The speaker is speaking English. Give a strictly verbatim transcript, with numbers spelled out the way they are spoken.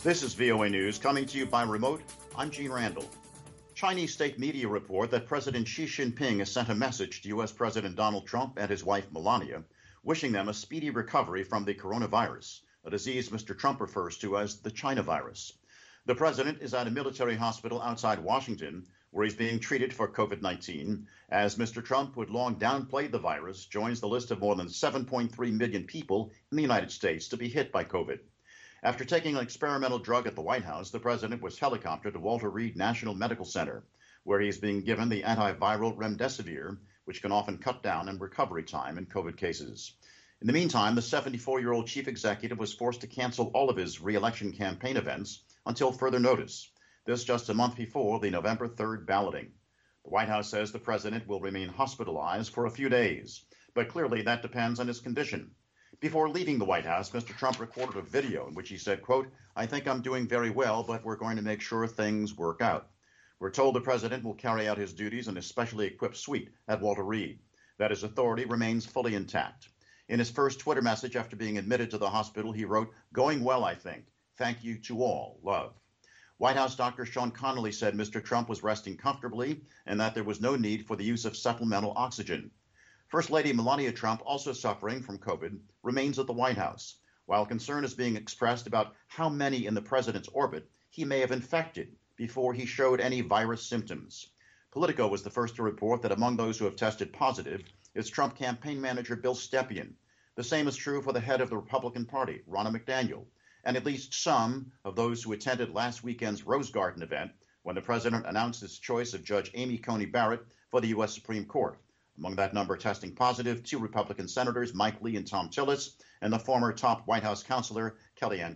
This is V O A News coming to you by remote. I'm Gene Randall. Chinese state media report that President Xi Jinping has sent a message to U S President Donald Trump and his wife Melania, wishing them a speedy recovery from the coronavirus, a disease Mister Trump refers to as the China virus. The president is at a military hospital outside Washington, where he's being treated for COVID nineteen, as Mister Trump, who had long downplayed the virus, joins the list of more than seven point three million people in the United States to be hit by COVID. After taking an experimental drug at the White House, the president was helicoptered to Walter Reed National Medical Center, where he's being given the antiviral remdesivir, which can often cut down on recovery time in COVID cases. In the meantime, the seventy-four-year-old chief executive was forced to cancel all of his re-election campaign events until further notice. This just a month before the November third balloting. The White House says the president will remain hospitalized for a few days, but clearly that depends on his condition. Before leaving the White House, Mister Trump recorded a video in which he said, quote, "I think I'm doing very well, but we're going to make sure things work out." We're told the president will carry out his duties in a specially equipped suite at Walter Reed, that his authority remains fully intact. In his first Twitter message after being admitted to the hospital, he wrote, "Going well, I think. Thank you to all. Love." White House Doctor Sean Connolly said Mister Trump was resting comfortably and that there was no need for the use of supplemental oxygen. First Lady Melania Trump, also suffering from COVID, remains at the White House, while concern is being expressed about how many in the president's orbit he may have infected before he showed any virus symptoms. Politico was the first to report that among those who have tested positive is Trump campaign manager Bill Stepien. The same is true for the head of the Republican Party, Ronna McDaniel, and at least some of those who attended last weekend's Rose Garden event when the president announced his choice of Judge Amy Coney Barrett for the U S Supreme Court. Among that number testing positive, two Republican senators, Mike Lee and Tom Tillis, and the former top White House counselor, Kellyanne